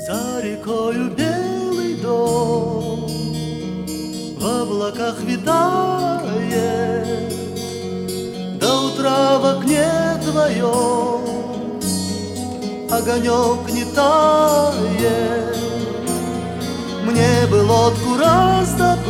За рекою белый дом в облаках витает, до утра в окне твоем огонек не тает. Мне бы лодку раздобыть,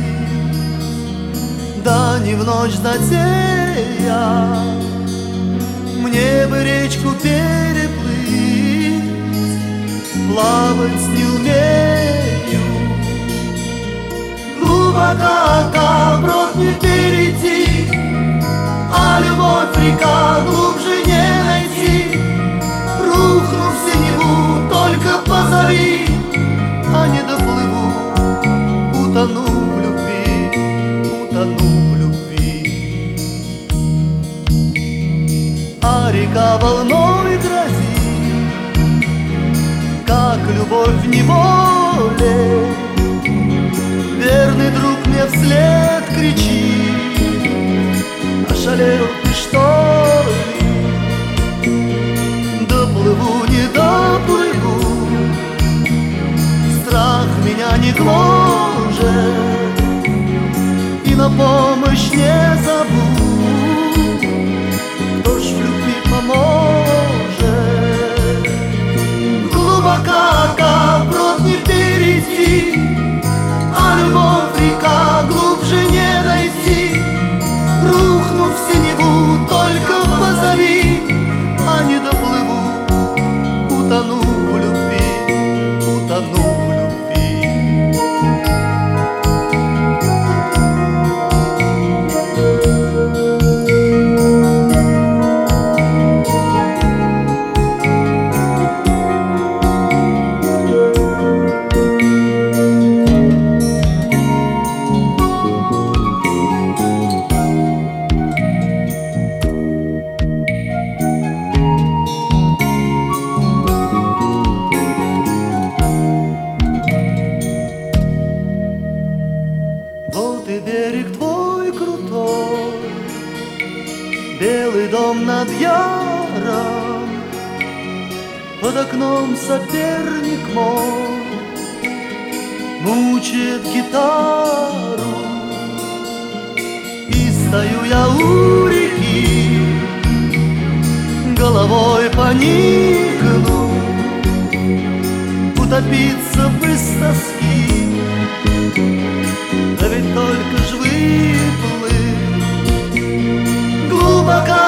да не в ночь затея, мне бы речку переплыть, плавать не умею. Глубоко, как брод не перейти, а любовь река глубже не найти. Рухну в синеву, только позови, а не доплыву, утону в любви, утону в любви. А река волной грозит, как любовь в неволе. Верный друг мне вслед кричит: ошалел ты, что ли? Доплыву, не доплыву, страх меня не гложет, и на помощь не зову. Кто ж в любви поможет? Глубоко, как брод не перейти, а любовь река глубже не найти. Рухну в синеву, только позови, а не доплыву, утону в любви, утону в любви. Вот и берег твой крутой, белый дом над яром, под окном соперник мой мучает гитару. И стою я у реки, головой поникну, утопиться бы с тоски. Да ведь только ж выплыть глубоко,